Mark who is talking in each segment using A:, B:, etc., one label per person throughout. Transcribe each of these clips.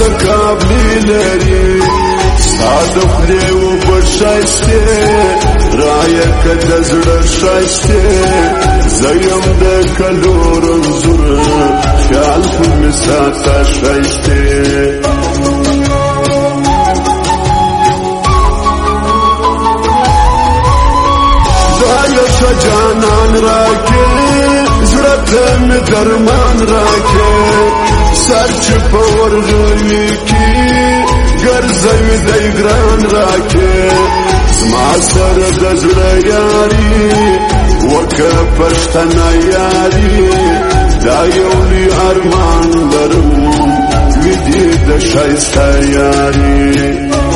A: کابلی لري ساده خلی و بشایسته رایه که د زړه شایسته زیم د کلو رنځور خیال خو مې ساته شایسته دایشه جانان راکې زړه ته مې درمان راکې سر چې په ورغوي کې ګرځوي دی ګران راکې زما سره د زړه یاري وکه پښتنه یاري دا یو لوی ارمان لرم وي دې د ښایسته یاري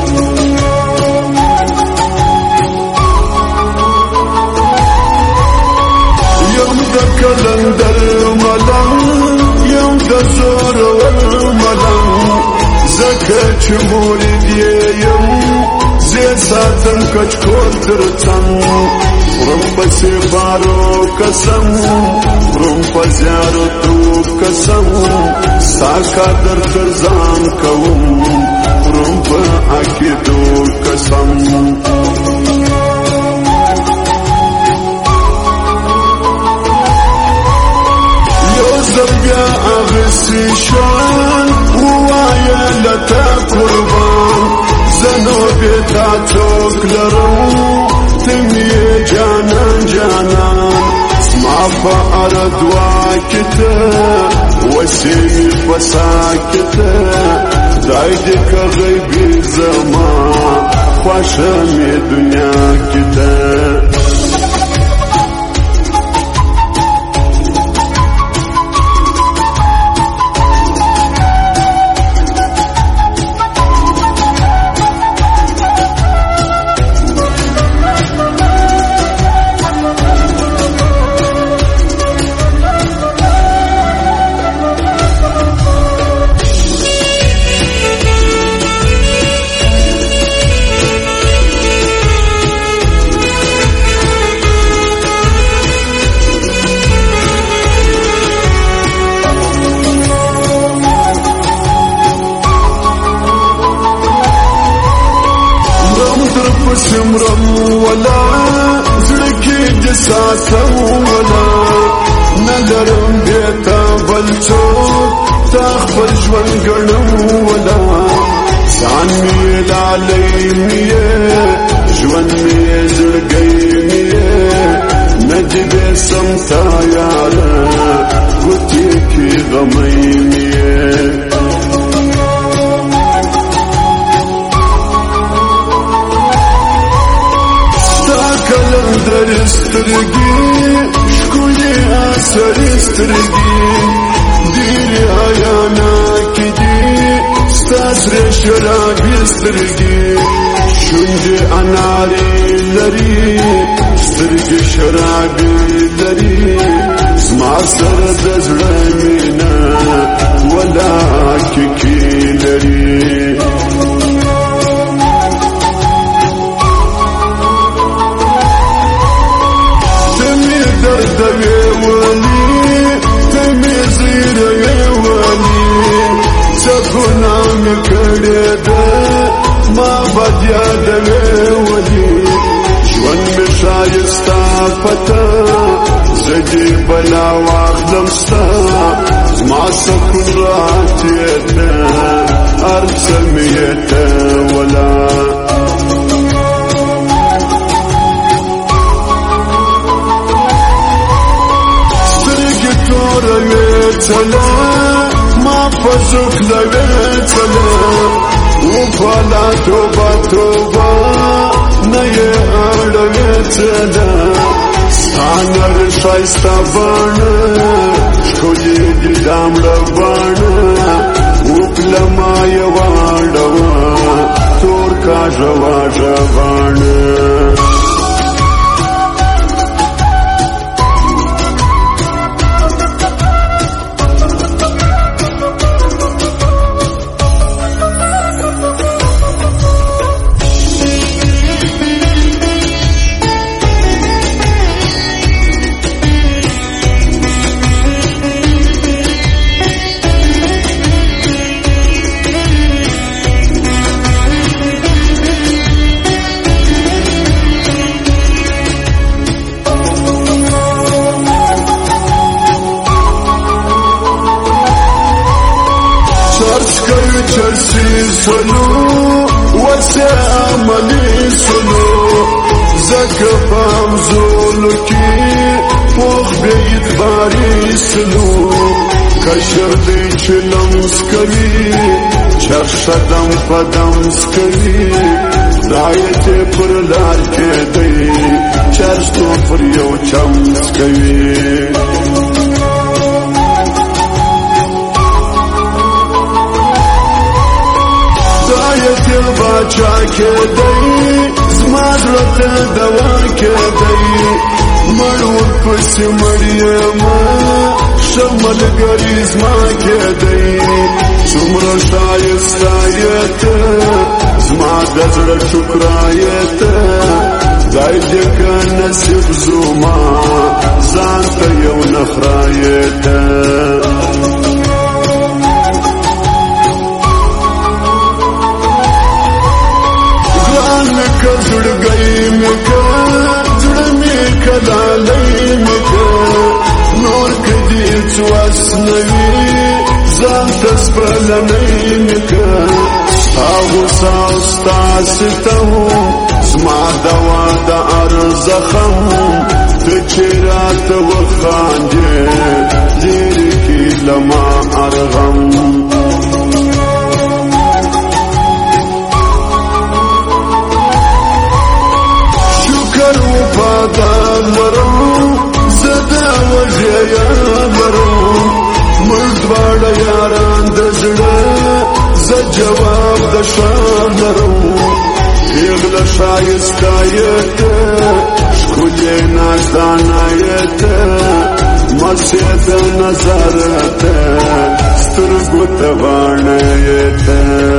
A: یم د کلندر ملنګ یم د زورور ملنګ زکه چې مورید یم زه ساتم کچکول تر څنګ خورم پسې بارو قسم خورم په زیارتو قسم ستا قدر تر ځان کوم خورم په عقیدو قسم بیا اغسی شان ووایا لتا قربان زنو بیتا چوک لرم تمیه جانان جانان سما پا اردوا کتا وسیمی پساکتا دای دیکا غیبی زمان خوشمی دنیا کتا سمرم ولا زړګي د ساتم ولا نلرم بیتا بلچو تا خپل ژوند ګڼم ولا ځان مې لالۍ مې ژوند مې زړګي مې نجد سمتا یاره ګوتې کې غمۍ مې کلندر سترگی شکولی اثر سترگی دیری آیانا کی دی ستاسر شرابی سترگی شنج اناری لری سترگی شرابی لری زما سر دزړه مینا ولا کی لری دوی ولی تمی زیر ولی سکونا می کڑی ده ما بدیا دوی ولی جوان می شایستا پتا زدی بلا واخدم ستا ما سکون راتیتا ارزمیتا ولا چلا ما پزوک لوی چلا او پالا توبا توبا نئے آڑوی چلا ستانر شایستا بانا شکولی دی دامڑا بانا اوپلمای واڑوا تور کا جوا جوانا نصیب سلو وسه عملی سلو زکه پامزولو کی پوخ بیت باری سلو کشر دی چلمس کوي چرشدم پدمس کوي دایت پر لار کې دی چرستو پر یو چمس کوي دایت باچا کې دی زما درته دوا کې دی مړور پس مړیم شمل گریز ما کې دی څومره شایستایت زما د زړه شکرایت ځای دې که نصیب زما ځان ته یو نخرایت ګران مې که زړګی مې که زړه مې که لالی مې که نور کدی چواس نوی زان تسپلنی مکا آغو ساستاستو زما دوا دا ارزخم تچرات وخانجه لیری کی لما ارغم شکر و پادار لرم زدا وجیا لرم مردوار یاران د زړه ز جواب د شان لرم پیغله شایستایت ښکلې نازدانایت مسجد نظرت سترګو ته باڼیت